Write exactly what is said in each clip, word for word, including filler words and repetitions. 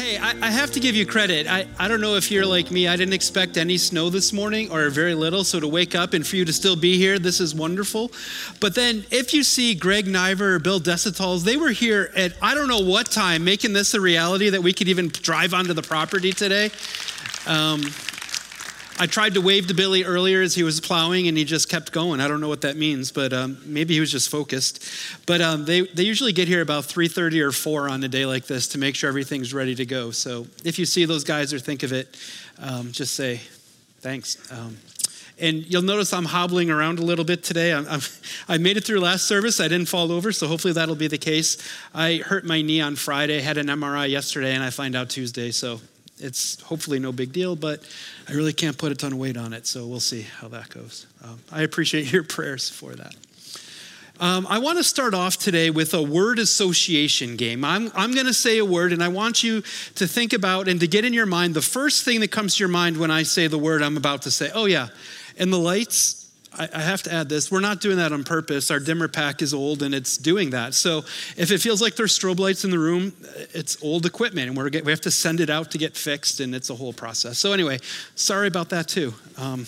Hey, I, I have to give you credit. I, I don't know if you're like me. I didn't expect any snow this morning or very little. So to wake up and for you to still be here, this is wonderful. But then if you see Greg Niver or Bill Desitals, they were here at I don't know what time, making this a reality that we could even drive onto the property today. Um, I tried to wave to Billy earlier as he was plowing and he just kept going. I don't know what that means, but um, maybe he was just focused. But um, they, they usually get here about three thirty or four on a day like this to make sure everything's ready to go. So if you see those guys or think of it, um, just say thanks. Um, and you'll notice I'm hobbling around a little bit today. I'm, I'm, I made it through last service. I didn't fall over, so hopefully that'll be the case. I hurt my knee on Friday, had an M R I yesterday, and I find out Tuesday. So it's hopefully no big deal, but I really can't put a ton of weight on it, so we'll see how that goes. Um, I appreciate your prayers for that. Um, I want to start off today with a word association game. I'm, I'm going to say a word, and I want you to think about and to get in your mind the first thing that comes to your mind when I say the word I'm about to say. Oh, yeah, and the lights, I, I have to add this. We're not doing that on purpose. Our dimmer pack is old, and it's doing that. So if it feels like there's strobe lights in the room, it's old equipment, and we're get, we have to send it out to get fixed, and it's a whole process. So anyway, sorry about that, too. Um,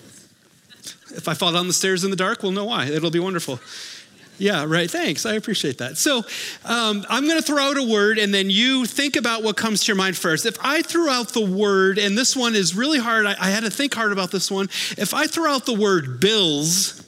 if I fall down the stairs in the dark, we'll know why. It'll be wonderful. Yeah, right. Thanks. I appreciate that. So um, I'm going to throw out a word, and then you think about what comes to your mind first. If I threw out the word, and this one is really hard, I, I had to think hard about this one. If I throw out the word bills,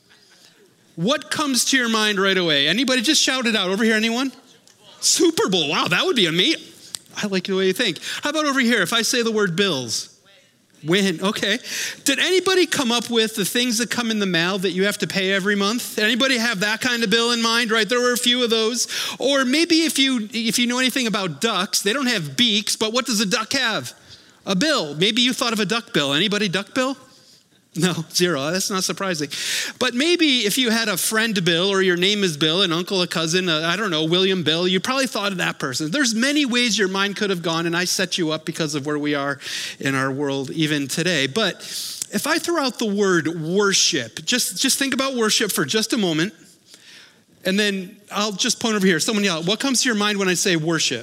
what comes to your mind right away? Anybody just shout it out. Over here, anyone? Super Bowl. Wow, that would be amazing. I like the way you think. How about over here? If I say the word bills? Win. Okay. Did anybody come up with the things that come in the mail that you have to pay every month? Anybody have that kind of bill in mind? Right. There were a few of those. Or maybe if you if you know anything about ducks, they don't have beaks, but what does a duck have? A bill. Maybe you thought of a duck bill. Anybody duck bill? No, zero. That's not surprising. But maybe if you had a friend Bill, or your name is Bill, an uncle, a cousin, a, I don't know, William Bill, you probably thought of that person. There's many ways your mind could have gone, and I set you up because of where we are in our world even today. But if I throw out the word worship, just, just think about worship for just a moment, and then I'll just point over here. Someone yell, what comes to your mind when I say worship?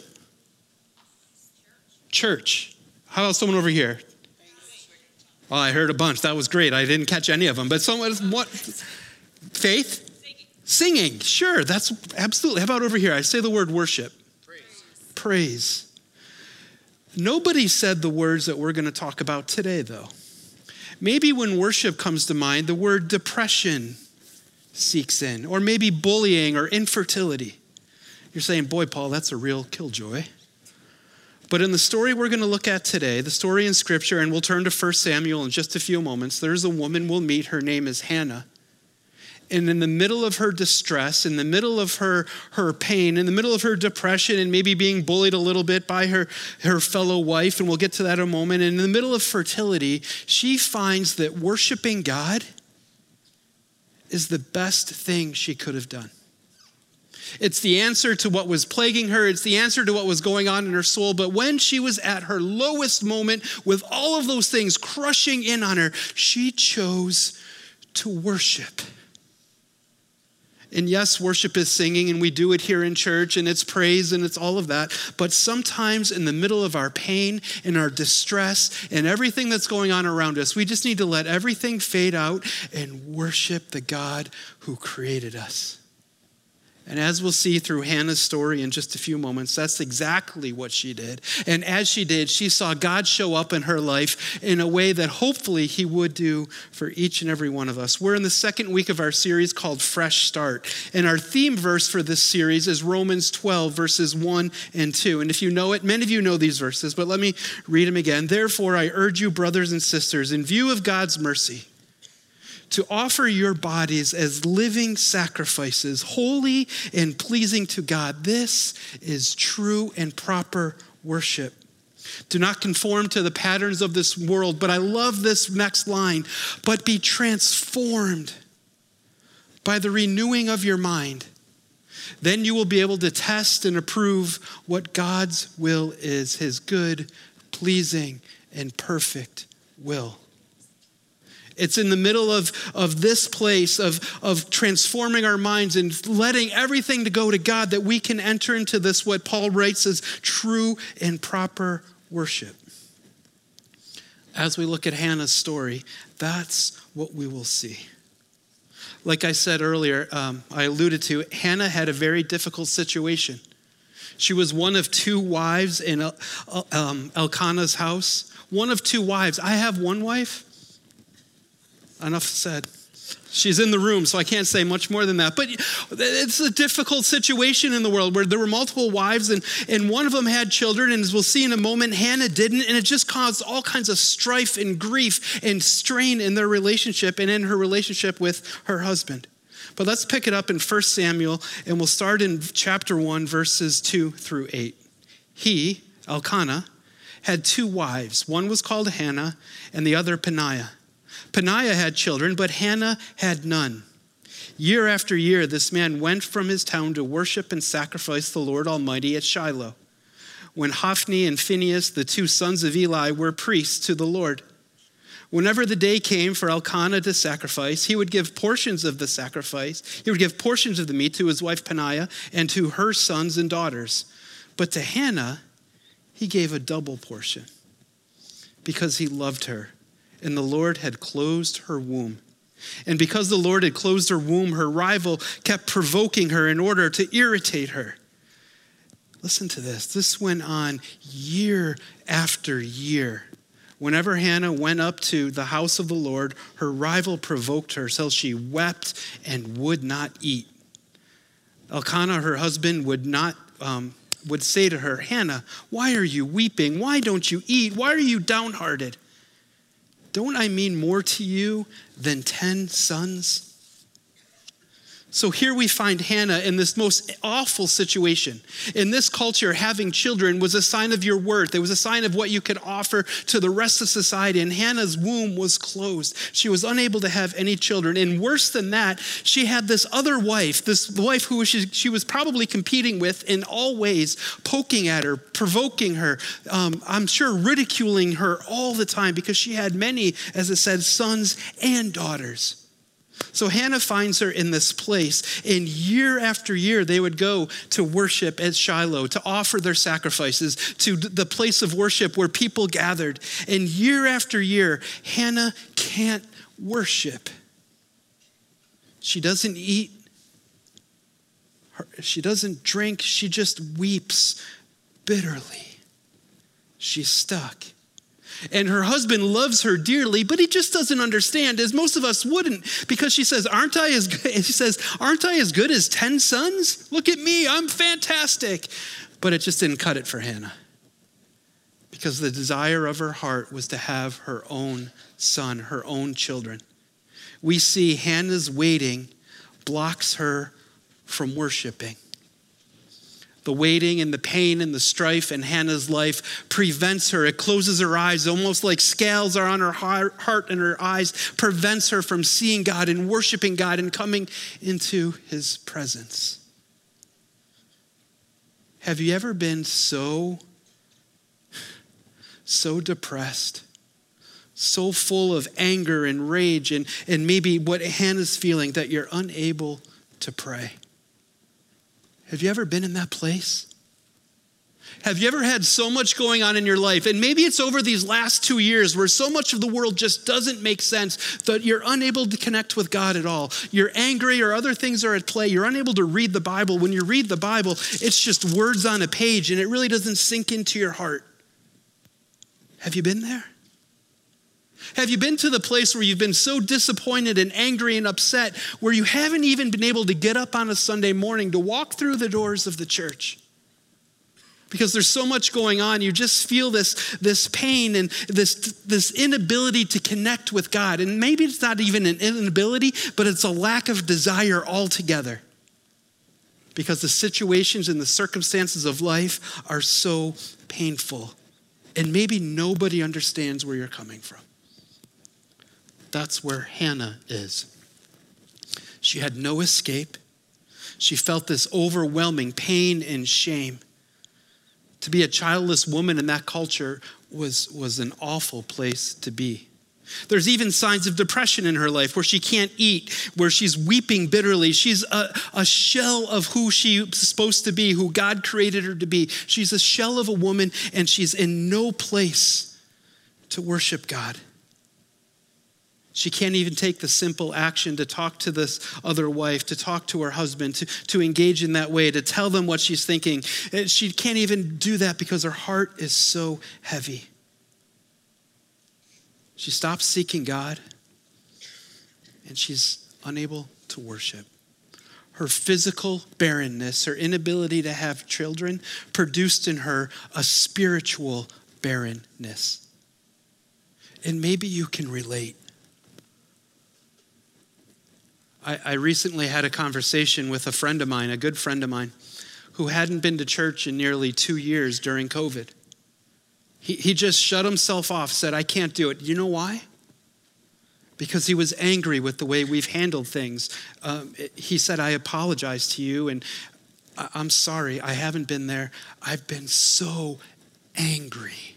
Church. How about someone over here? Oh, I heard a bunch. That was great. I didn't catch any of them. But someone, what? Faith? Singing. Singing. Sure, that's absolutely. How about over here? I say the word worship. Praise. Praise. Nobody said the words that we're going to talk about today, though. Maybe when worship comes to mind, the word depression seeks in, or maybe bullying or infertility. You're saying, boy, Paul, that's a real killjoy. But in the story we're going to look at today, the story in Scripture, and we'll turn to First Samuel in just a few moments, there's a woman we'll meet. Her name is Hannah. And in the middle of her distress, in the middle of her, her pain, in the middle of her depression, and maybe being bullied a little bit by her, her fellow wife, and we'll get to that in a moment, and in the middle of fertility, she finds that worshiping God is the best thing she could have done. It's the answer to what was plaguing her. It's the answer to what was going on in her soul. But when she was at her lowest moment with all of those things crushing in on her, she chose to worship. And yes, worship is singing, and we do it here in church, and it's praise, and it's all of that. But sometimes in the middle of our pain and our distress and everything that's going on around us, we just need to let everything fade out and worship the God who created us. And as we'll see through Hannah's story in just a few moments, that's exactly what she did. And as she did, she saw God show up in her life in a way that hopefully he would do for each and every one of us. We're in the second week of our series called Fresh Start. And our theme verse for this series is Romans twelve, verses one and two. And if you know it, many of you know these verses, but let me read them again. Therefore, I urge you, brothers and sisters, in view of God's mercy, to offer your bodies as living sacrifices, holy and pleasing to God. This is true and proper worship. Do not conform to the patterns of this world, but I love this next line, but be transformed by the renewing of your mind. Then you will be able to test and approve what God's will is, his good, pleasing, and perfect will. It's in the middle of, of this place of, of transforming our minds and letting everything to go to God that we can enter into this, what Paul writes as true and proper worship. As we look at Hannah's story, that's what we will see. Like I said earlier, um, I alluded to, Hannah had a very difficult situation. She was one of two wives in um, Elkanah's house. One of two wives. I have one wife. Enough said. She's in the room, so I can't say much more than that. But it's a difficult situation in the world where there were multiple wives, and, and one of them had children, and as we'll see in a moment, Hannah didn't, and it just caused all kinds of strife and grief and strain in their relationship and in her relationship with her husband. But let's pick it up in First Samuel, and we'll start in chapter one, verses two through eight. He, Elkanah, had two wives. One was called Hannah, and the other Peninnah. Peninnah had children, but Hannah had none. Year after year, this man went from his town to worship and sacrifice the Lord Almighty at Shiloh, when Hophni and Phinehas, the two sons of Eli, were priests to the Lord. Whenever the day came for Elkanah to sacrifice, he would give portions of the sacrifice. He would give portions of the meat to his wife Peninnah and to her sons and daughters. But to Hannah, he gave a double portion because he loved her, and the Lord had closed her womb. And because the Lord had closed her womb, her rival kept provoking her in order to irritate her. Listen to this. This went on year after year. Whenever Hannah went up to the house of the Lord, her rival provoked her till she wept and would not eat. Elkanah, her husband, would not um, would say to her, Hannah, why are you weeping? Why don't you eat? Why are you downhearted? Don't I mean more to you than ten sons? So here we find Hannah in this most awful situation. In this culture, having children was a sign of your worth. It was a sign of what you could offer to the rest of society. And Hannah's womb was closed. She was unable to have any children. And worse than that, she had this other wife, this wife who she, she was probably competing with in all ways, poking at her, provoking her, um, I'm sure ridiculing her all the time because she had many, as it said, sons and daughters. So Hannah finds her in this place, and year after year they would go to worship at Shiloh, to offer their sacrifices to the place of worship where people gathered. And year after year, Hannah can't worship. She doesn't eat. She doesn't drink. She just weeps bitterly. She's stuck. And her husband loves her dearly, but he just doesn't understand, as most of us wouldn't, because she says, aren't I as good? She says, aren't I as good as ten sons? Look at me, I'm fantastic. But it just didn't cut it for Hannah, because the desire of her heart was to have her own son, her own children. We see Hannah's waiting blocks her from worshiping. The waiting and the pain and the strife in Hannah's life prevents her. It closes her eyes, almost like scales are on her heart and her eyes, prevents her from seeing God and worshiping God and coming into his presence. Have you ever been so, so depressed, so full of anger and rage and, and maybe what Hannah's feeling that you're unable to pray? Have you ever been in that place? Have you ever had so much going on in your life? And maybe it's over these last two years where so much of the world just doesn't make sense that you're unable to connect with God at all. You're angry or other things are at play. You're unable to read the Bible. When you read the Bible, it's just words on a page and it really doesn't sink into your heart. Have you been there? Have you been to the place where you've been so disappointed and angry and upset where you haven't even been able to get up on a Sunday morning to walk through the doors of the church? Because there's so much going on, you just feel this, this pain and this, this inability to connect with God. And maybe it's not even an inability, but it's a lack of desire altogether. Because the situations and the circumstances of life are so painful. And maybe nobody understands where you're coming from. That's where Hannah is. She had no escape. She felt this overwhelming pain and shame. To be a childless woman in that culture was, was an awful place to be. There's even signs of depression in her life where she can't eat, where she's weeping bitterly. She's a, a shell of who she's supposed to be, who God created her to be. She's a shell of a woman, and she's in no place to worship God. She can't even take the simple action to talk to this other wife, to talk to her husband, to, to engage in that way, to tell them what she's thinking. She can't even do that because her heart is so heavy. She stops seeking God, and she's unable to worship. Her physical barrenness, her inability to have children, produced in her a spiritual barrenness. And maybe you can relate. I, I recently had a conversation with a friend of mine, a good friend of mine, who hadn't been to church in nearly two years during COVID. He, he just shut himself off, said, I can't do it. You know why? Because he was angry with the way we've handled things. Um, he said, I apologize to you, and I, I'm sorry, I haven't been there. I've been so angry.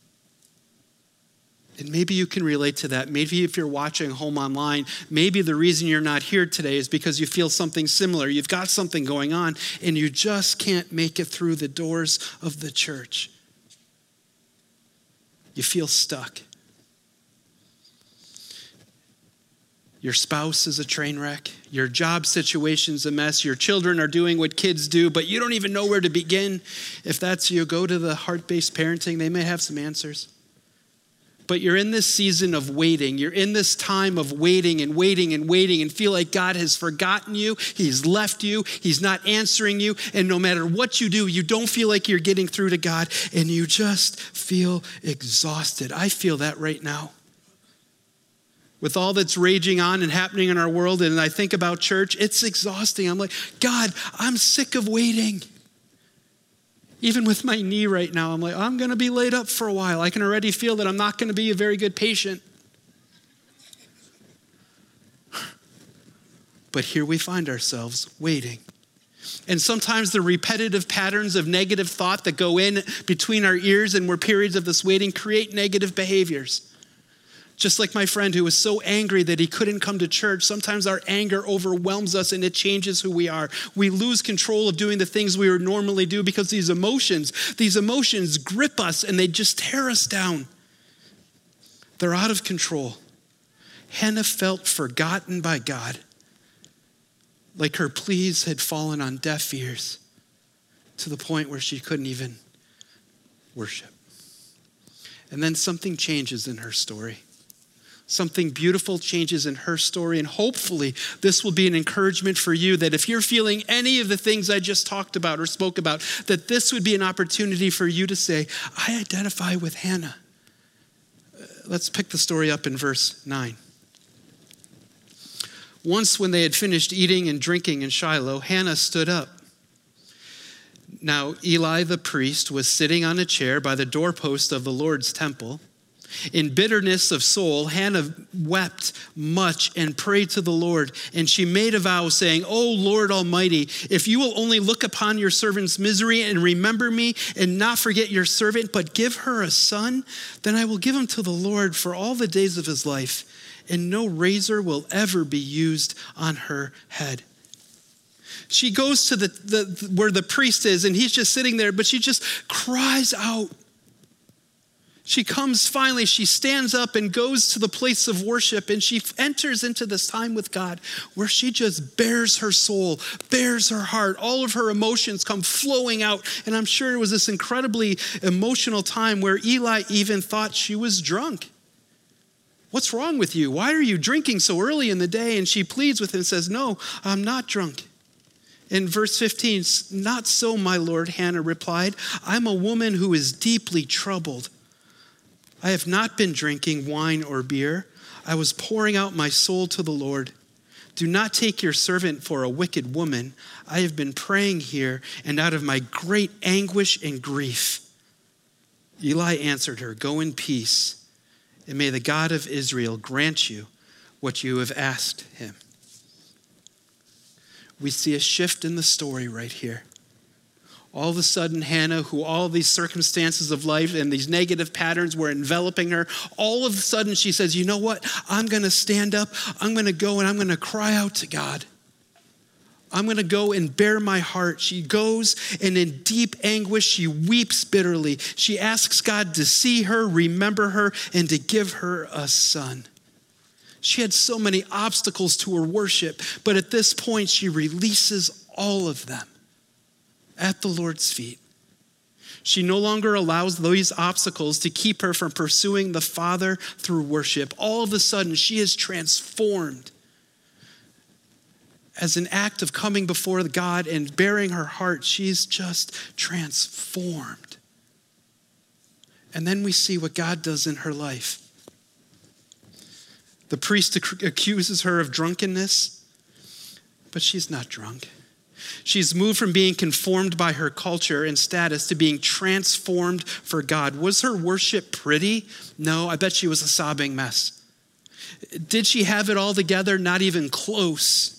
And maybe you can relate to that. Maybe if you're watching home online, maybe the reason you're not here today is because you feel something similar. You've got something going on, and you just can't make it through the doors of the church. You feel stuck. Your spouse is a train wreck. Your job situation's a mess. Your children are doing what kids do, but you don't even know where to begin. If that's you, go to the Heart-Based Parenting. They may have some answers. But you're in this season of waiting. You're in this time of waiting and waiting and waiting and feel like God has forgotten you. He's left you. He's not answering you. And no matter what you do, you don't feel like you're getting through to God, and you just feel exhausted. I feel that right now. With all that's raging on and happening in our world, and I think about church, it's exhausting. I'm like, God, I'm sick of waiting. Even with my knee right now, I'm like, I'm going to be laid up for a while. I can already feel that I'm not going to be a very good patient. But here we find ourselves waiting. And sometimes the repetitive patterns of negative thought that go in between our ears and we're periods of this waiting create negative behaviors. Just like my friend who was so angry that he couldn't come to church, sometimes our anger overwhelms us and it changes who we are. We lose control of doing the things we would normally do because these emotions, these emotions grip us and they just tear us down. They're out of control. Hannah felt forgotten by God, like her pleas had fallen on deaf ears to the point where she couldn't even worship. And then something changes in her story. Something beautiful changes in her story, and hopefully this will be an encouragement for you that if you're feeling any of the things I just talked about or spoke about, that this would be an opportunity for you to say, I identify with Hannah. Uh, let's pick the story up in verse nine. Once when they had finished eating and drinking in Shiloh, Hannah stood up. Now Eli the priest was sitting on a chair by the doorpost of the Lord's temple. In bitterness of soul, Hannah wept much and prayed to the Lord. And she made a vow saying, O Lord Almighty, if you will only look upon your servant's misery and remember me and not forget your servant, but give her a son, then I will give him to the Lord for all the days of his life, and no razor will ever be used on her head. She goes to the, the where the priest is, and he's just sitting there, but she just cries out. She comes finally, she stands up and goes to the place of worship, and she enters into this time with God where she just bears her soul, bears her heart. All of her emotions come flowing out. And I'm sure it was this incredibly emotional time where Eli even thought she was drunk. What's wrong with you? Why are you drinking so early in the day? And she pleads with him and says, no, I'm not drunk. In verse fifteen, not so, my Lord, Hannah replied. I'm a woman who is deeply troubled. I have not been drinking wine or beer. I was pouring out my soul to the Lord. Do not take your servant for a wicked woman. I have been praying here, and out of my great anguish and grief. Eli answered her, go in peace, and may the God of Israel grant you what you have asked him. We see a shift in the story right here. All of a sudden, Hannah, who all these circumstances of life and these negative patterns were enveloping her, all of a sudden she says, you know what? I'm going to stand up. I'm going to go and I'm going to cry out to God. I'm going to go and bare my heart. She goes and in deep anguish, she weeps bitterly. She asks God to see her, remember her, and to give her a son. She had so many obstacles to her worship, but at this point, she releases all of them at the Lord's feet. She no longer allows those obstacles to keep her from pursuing the Father through worship. All of a sudden, she is transformed. As an act of coming before God and bearing her heart, she's just transformed. And then we see what God does in her life. The priest ac- accuses her of drunkenness, but she's not drunk. She's moved from being conformed by her culture and status to being transformed for God. Was her worship pretty? No, I bet she was a sobbing mess. Did she have it all together? Not even close.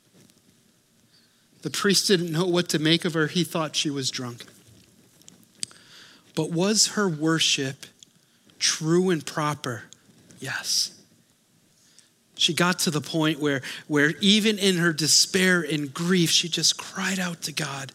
The priest didn't know what to make of her. He thought she was drunk. But was her worship true and proper? Yes. She got to the point where, where even in her despair and grief, she just cried out to God.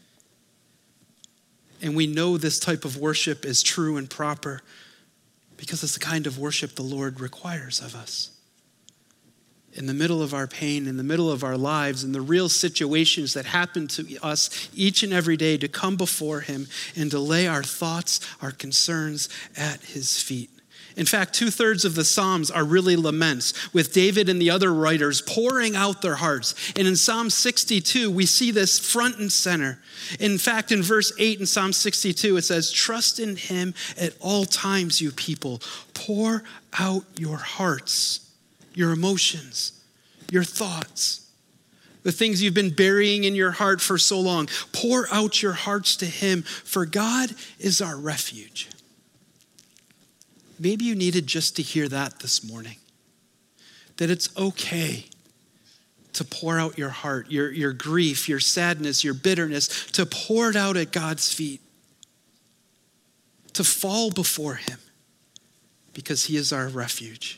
And we know this type of worship is true and proper because it's the kind of worship the Lord requires of us. In the middle of our pain, in the middle of our lives, in the real situations that happen to us each and every day, to come before him and to lay our thoughts, our concerns at his feet. In fact, two-thirds of the Psalms are really laments, with David and the other writers pouring out their hearts. And in Psalm sixty-two, we see this front and center. In fact, in verse eight in Psalm sixty-two, it says, trust in him at all times, you people. Pour out your hearts, your emotions, your thoughts, the things you've been burying in your heart for so long. Pour out your hearts to him, for God is our refuge. Maybe you needed just to hear that this morning, that it's okay to pour out your heart, your, your grief, your sadness, your bitterness, to pour it out at God's feet, to fall before him, because he is our refuge.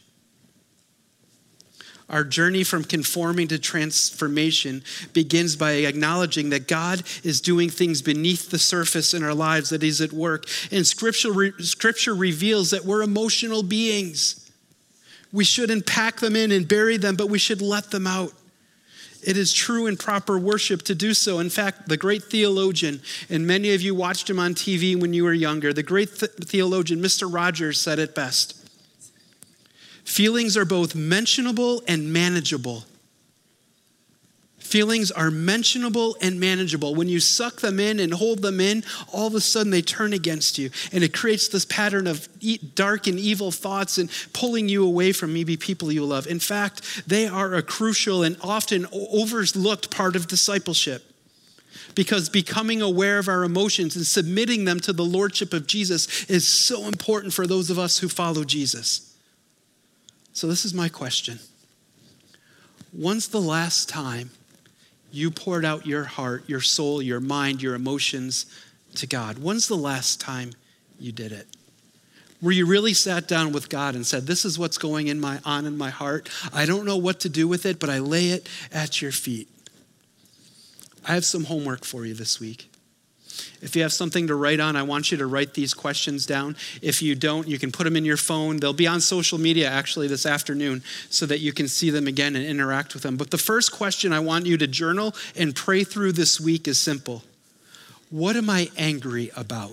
Our journey from conforming to transformation begins by acknowledging that God is doing things beneath the surface in our lives, that he's at work. And scripture, re- scripture reveals that we're emotional beings. We shouldn't pack them in and bury them, but we should let them out. It is true and proper worship to do so. In fact, the great theologian, and many of you watched him on T V when you were younger, the great th- theologian, Mister Rogers, said it best. Feelings are both mentionable and manageable. Feelings are mentionable and manageable. When you suck them in and hold them in, all of a sudden they turn against you. And it creates this pattern of dark and evil thoughts and pulling you away from maybe people you love. In fact, they are a crucial and often overlooked part of discipleship. Because becoming aware of our emotions and submitting them to the lordship of Jesus is so important for those of us who follow Jesus. So this is my question. When's the last time you poured out your heart, your soul, your mind, your emotions to God? When's the last time you did it? Where you really sat down with God and said, this is what's going in my, on in my heart. I don't know what to do with it, but I lay it at your feet. I have some homework for you this week. If you have something to write on, I want you to write these questions down. If you don't, you can put them in your phone. They'll be on social media actually this afternoon so that you can see them again and interact with them. But the first question I want you to journal and pray through this week is simple. What am I angry about?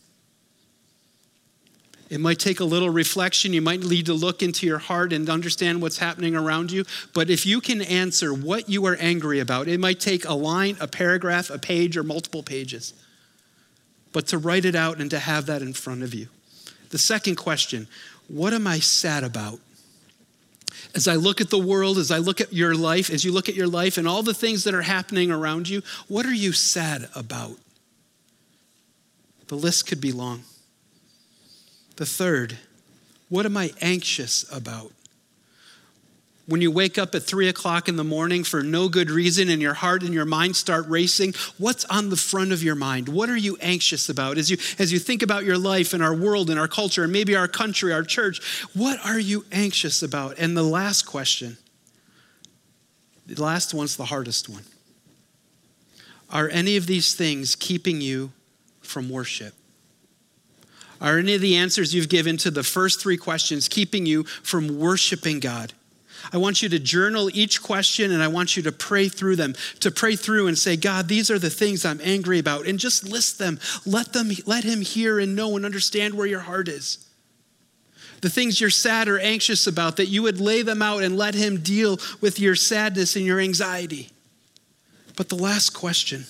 It might take a little reflection. You might need to look into your heart and understand what's happening around you. But if you can answer what you are angry about, it might take a line, a paragraph, a page, or multiple pages. But to write it out and to have that in front of you. The second question, what am I sad about? As I look at the world, as I look at your life, as you look at your life and all the things that are happening around you, what are you sad about? The list could be long. The third, what am I anxious about? When you wake up at three o'clock in the morning for no good reason and your heart and your mind start racing, what's on the front of your mind? What are you anxious about? As you, as you think about your life and our world and our culture and maybe our country, our church, what are you anxious about? And the last question, the last one's the hardest one. Are any of these things keeping you from worship? Are any of the answers you've given to the first three questions keeping you from worshiping God? I want you to journal each question and I want you to pray through them, to pray through and say, God, these are the things I'm angry about, and just list them. Let them, let him hear and know and understand where your heart is. The things you're sad or anxious about, that you would lay them out and let him deal with your sadness and your anxiety. But the last question,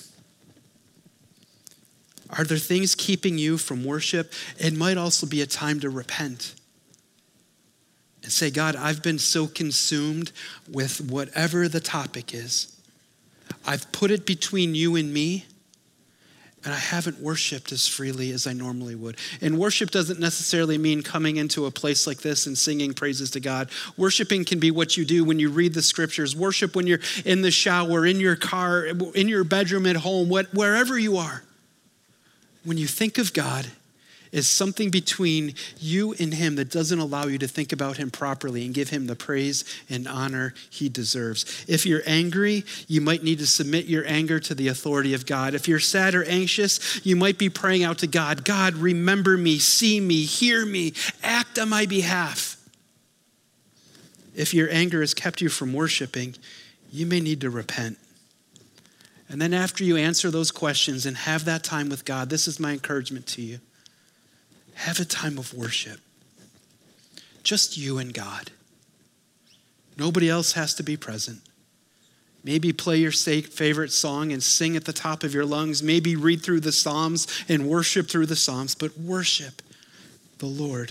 are there things keeping you from worship? It might also be a time to repent. And say, God, I've been so consumed with whatever the topic is. I've put it between you and me, and I haven't worshiped as freely as I normally would. And worship doesn't necessarily mean coming into a place like this and singing praises to God. Worshiping can be what you do when you read the scriptures. Worship when you're in the shower, in your car, in your bedroom at home, wherever you are. When you think of God, is something between you and him that doesn't allow you to think about him properly and give him the praise and honor he deserves. If you're angry, you might need to submit your anger to the authority of God. If you're sad or anxious, you might be praying out to God, God, remember me, see me, hear me, act on my behalf. If your anger has kept you from worshiping, you may need to repent. And then after you answer those questions and have that time with God, this is my encouragement to you. Have a time of worship. Just you and God. Nobody else has to be present. Maybe play your favorite song and sing at the top of your lungs. Maybe read through the Psalms and worship through the Psalms, but worship the Lord.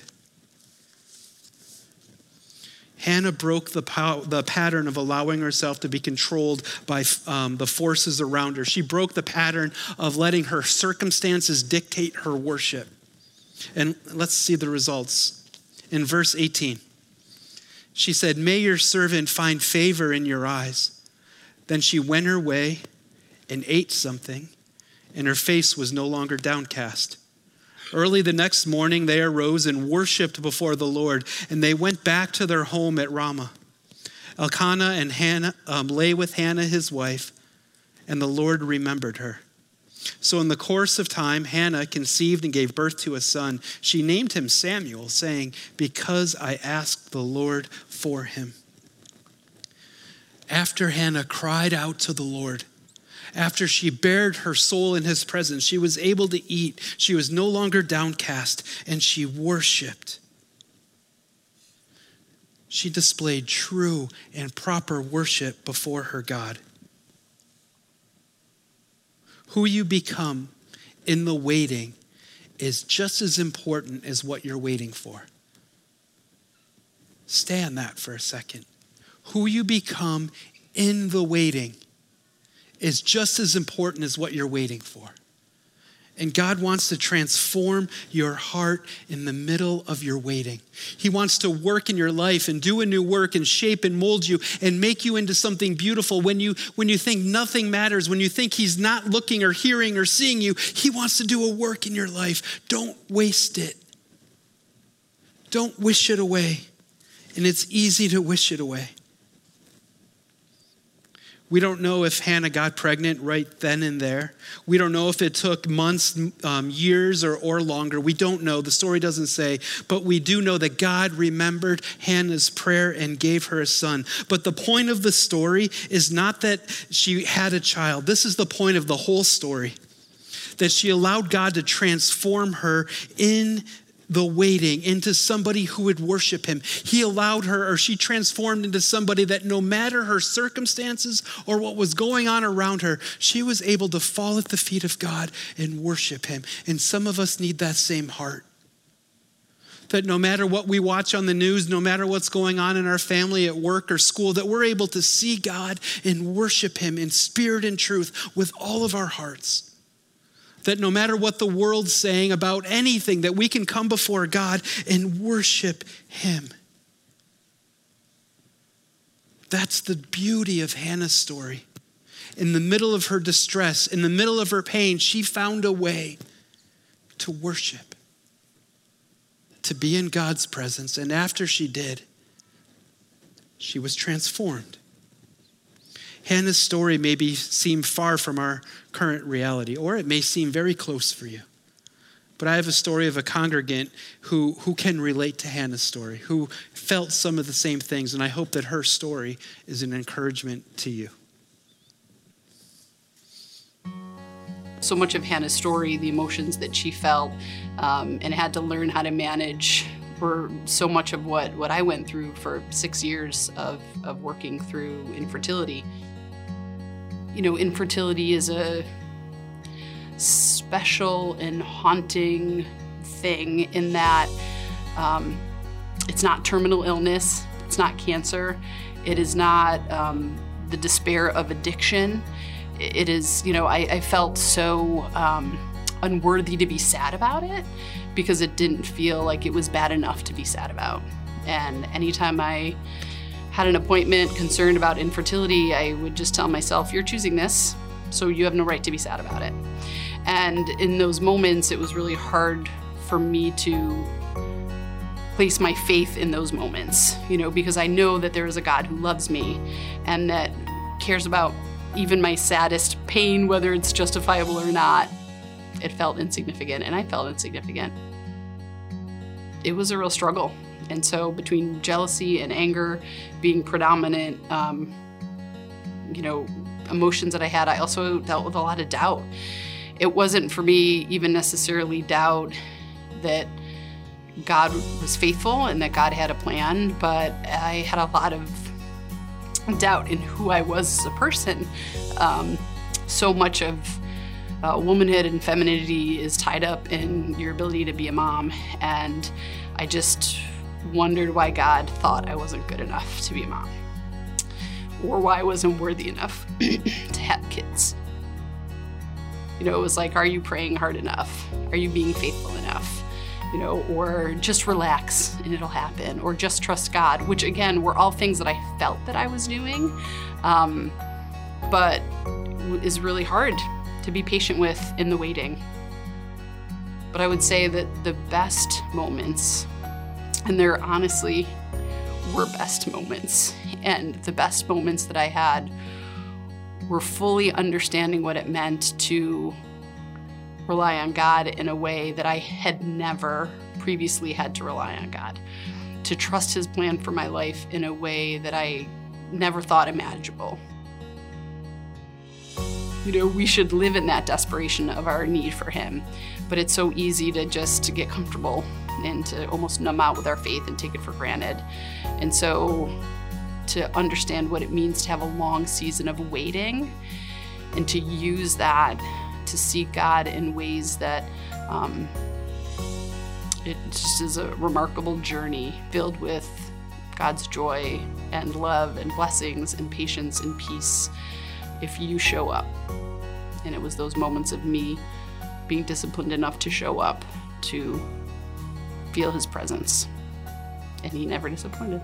Hannah broke the, pow- the pattern of allowing herself to be controlled by um, the forces around her. She broke the pattern of letting her circumstances dictate her worship. And let's see the results. In verse eighteen, she said, may your servant find favor in your eyes. Then she went her way and ate something, and her face was no longer downcast. Early the next morning, they arose and worshiped before the Lord, and they went back to their home at Ramah. Elkanah and Hannah um, lay with Hannah, his wife, and the Lord remembered her. So in the course of time, Hannah conceived and gave birth to a son. She named him Samuel, saying, because I asked the Lord for him. After Hannah cried out to the Lord, after she bared her soul in his presence, she was able to eat. She was no longer downcast, and she worshiped. She displayed true and proper worship before her God. Who you become in the waiting is just as important as what you're waiting for. Stay on that for a second. Who you become in the waiting is just as important as what you're waiting for. And God wants to transform your heart in the middle of your waiting. He wants to work in your life and do a new work and shape and mold you and make you into something beautiful. When you, when you think nothing matters, when you think he's not looking or hearing or seeing you, he wants to do a work in your life. Don't waste it. Don't wish it away. And it's easy to wish it away. We don't know if Hannah got pregnant right then and there. We don't know if it took months, um, years, or, or longer. We don't know. The story doesn't say. But we do know that God remembered Hannah's prayer and gave her a son. But the point of the story is not that she had a child. This is the point of the whole story. That she allowed God to transform her in the waiting into somebody who would worship him. He allowed her, or she transformed into somebody that no matter her circumstances or what was going on around her, she was able to fall at the feet of God and worship him. And some of us need that same heart. That no matter what we watch on the news, no matter what's going on in our family, at work or school, that we're able to see God and worship him in spirit and truth with all of our hearts. That no matter what the world's saying about anything, that we can come before God and worship him. That's the beauty of Hannah's story. In the middle of her distress, in the middle of her pain, she found a way to worship, to be in God's presence. And after she did, she was transformed. Hannah's story may be, seem far from our current reality, or it may seem very close for you. But I have a story of a congregant who, who can relate to Hannah's story, who felt some of the same things, and I hope that her story is an encouragement to you. So much of Hannah's story, the emotions that she felt um, and had to learn how to manage, were so much of what, what I went through for six years of, of working through infertility. You know, infertility is a special and haunting thing in that um, it's not terminal illness, it's not cancer, it is not um, the despair of addiction. It is, you know, I, I felt so um, unworthy to be sad about it because it didn't feel like it was bad enough to be sad about. And anytime I had an appointment concerned about infertility, I would just tell myself, you're choosing this, so you have no right to be sad about it. And in those moments, it was really hard for me to place my faith in those moments, you know, because I know that there is a God who loves me and that cares about even my saddest pain, whether it's justifiable or not. It felt insignificant, and I felt insignificant. It was a real struggle. And so between jealousy and anger being predominant, um, you know, emotions that I had, I also dealt with a lot of doubt. It wasn't for me even necessarily doubt that God was faithful and that God had a plan, but I had a lot of doubt in who I was as a person. Um, so much of uh, womanhood and femininity is tied up in your ability to be a mom, and I just wondered why God thought I wasn't good enough to be a mom, or why I wasn't worthy enough to have kids. You know, it was like, are you praying hard enough? Are you being faithful enough? You know, or just relax and it'll happen, or just trust God, which again, were all things that I felt that I was doing, um, but is really hard to be patient with in the waiting. But I would say that the best moments, and there honestly were best moments, and the best moments that I had were fully understanding what it meant to rely on God in a way that I had never previously had to rely on God, to trust His plan for my life in a way that I never thought imaginable. You know, we should live in that desperation of our need for Him, but it's so easy to just to get comfortable and to almost numb out with our faith and take it for granted. And so to understand what it means to have a long season of waiting and to use that to seek God in ways that um, it just is a remarkable journey filled with God's joy and love and blessings and patience and peace if you show up. And it was those moments of me being disciplined enough to show up, to feel His presence. And He never disappointed.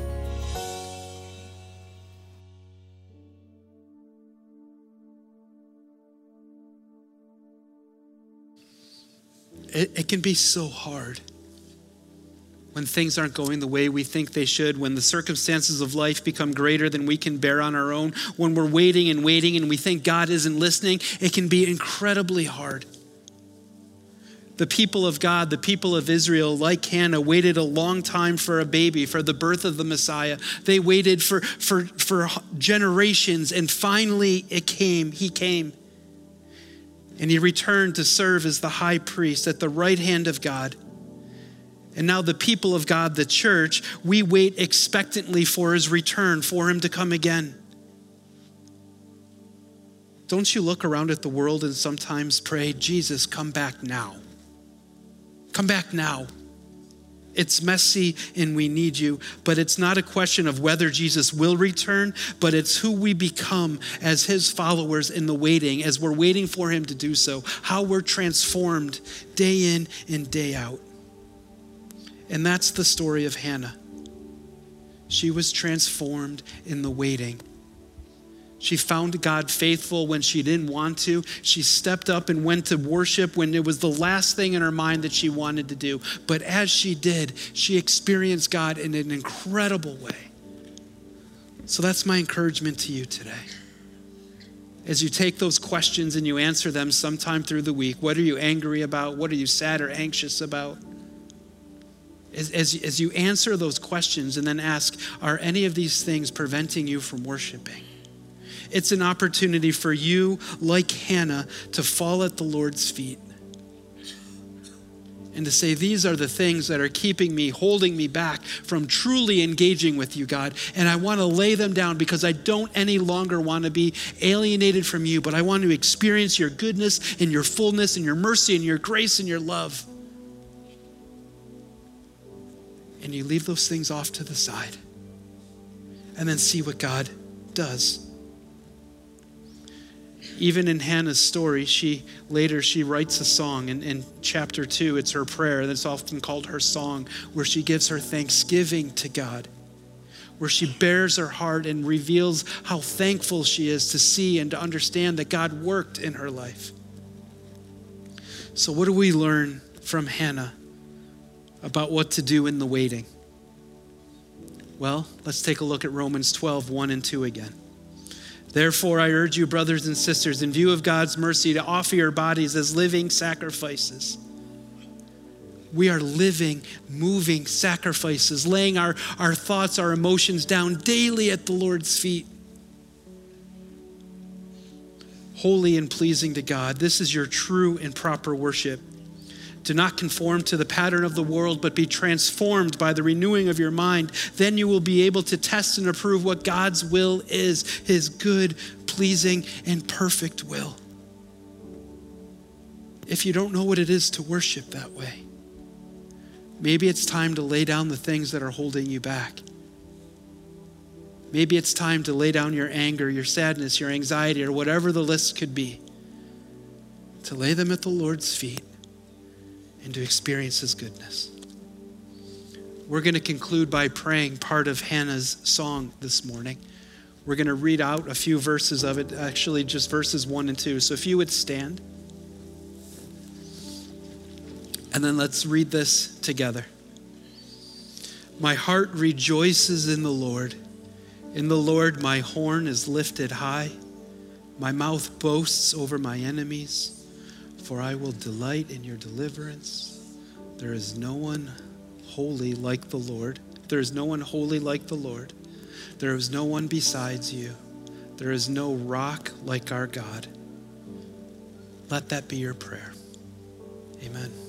It, it can be so hard when things aren't going the way we think they should, when the circumstances of life become greater than we can bear on our own, when we're waiting and waiting and we think God isn't listening. It can be incredibly hard. The people of God, the people of Israel, like Hannah, waited a long time for a baby, for the birth of the Messiah. They waited for, for, for generations, and finally it came. He came. And He returned to serve as the high priest at the right hand of God. And now the people of God, the church, we wait expectantly for His return, for Him to come again. Don't you look around at the world and sometimes pray, Jesus, come back now. Come back now. It's messy and we need you, but it's not a question of whether Jesus will return, but it's who we become as His followers in the waiting, as we're waiting for Him to do so, how we're transformed day in and day out. And that's the story of Hannah. She was transformed in the waiting. She found God faithful when she didn't want to. She stepped up and went to worship when it was the last thing in her mind that she wanted to do. But as she did, she experienced God in an incredible way. So that's my encouragement to you today. As you take those questions and you answer them sometime through the week, what are you angry about? What are you sad or anxious about? As, as, as you answer those questions and then ask, are any of these things preventing you from worshiping? It's an opportunity for you, like Hannah, to fall at the Lord's feet and to say, these are the things that are keeping me, holding me back from truly engaging with you, God. And I want to lay them down because I don't any longer want to be alienated from you, but I want to experience your goodness and your fullness and your mercy and your grace and your love. And you leave those things off to the side and then see what God does. Even in Hannah's story, she later she writes a song in, in chapter two. It's her prayer that's often called her song, where she gives her thanksgiving to God, where she bears her heart and reveals how thankful she is to see and to understand that God worked in her life. So what do we learn from Hannah about what to do in the waiting? Well, let's take a look at Romans twelve, one and two again. Therefore, I urge you, brothers and sisters, in view of God's mercy, to offer your bodies as living sacrifices. We are living, moving sacrifices, laying our, our thoughts, our emotions down daily at the Lord's feet. Holy and pleasing to God. This is your true and proper worship. Do not conform to the pattern of the world, but be transformed by the renewing of your mind. Then you will be able to test and approve what God's will is, his good, pleasing, and perfect will. If you don't know what it is to worship that way, maybe it's time to lay down the things that are holding you back. Maybe it's time to lay down your anger, your sadness, your anxiety, or whatever the list could be, to lay them at the Lord's feet and to experience his goodness. We're going to conclude by praying part of Hannah's song this morning. We're going to read out a few verses of it, actually just verses one and two. So if you would stand, and then let's read this together. My heart rejoices in the Lord. In the Lord my horn is lifted high. My mouth boasts over my enemies. For I will delight in your deliverance. There is no one holy like the Lord. There is no one holy like the Lord. There is no one besides you. There is no rock like our God. Let that be your prayer. Amen.